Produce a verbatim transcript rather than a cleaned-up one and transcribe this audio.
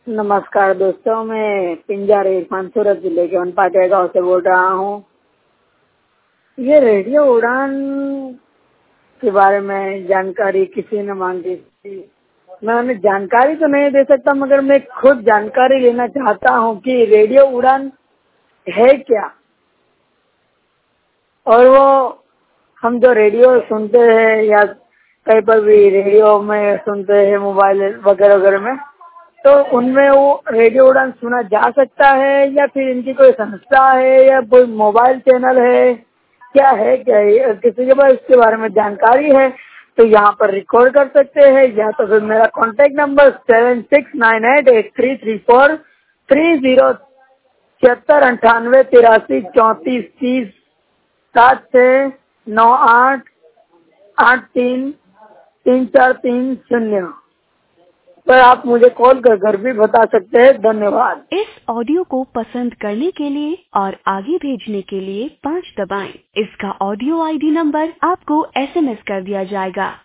नमस्कार दोस्तों, मैं पिंजर इरफान सूरत जिले के वनपाटिया गाँव से बोल रहा हूँ। ये रेडियो उड़ान के बारे में जानकारी किसी ने मांगी थी। मैं उन्हें जानकारी तो नहीं दे सकता, मगर मैं खुद जानकारी लेना चाहता हूँ कि रेडियो उड़ान है क्या। और वो हम जो रेडियो सुनते हैं या कहीं पर भी रेडियो में सुनते हैं, मोबाइल वगैरह वगैरह में, तो उनमें वो रेडियो उड़ान सुना जा सकता है या फिर इनकी कोई संस्था है या कोई मोबाइल चैनल है, क्या है क्या है? किसी के पास इसके बारे में जानकारी है तो यहाँ पर रिकॉर्ड कर सकते हैं, या तो फिर मेरा contact number seven six nine eight eight three three four three zero छिहत्तर अंठानवे तिरासी चौंतीस तीस सात छः नौ आठ आठ तीन तीन चार तीन शून्य पर आप मुझे कॉल कर कर भी बता सकते हैं। धन्यवाद। इस ऑडियो को पसंद करने के लिए और आगे भेजने के लिए पाँच दबाएं। इसका ऑडियो आईडी नंबर आपको एसएमएस कर दिया जाएगा।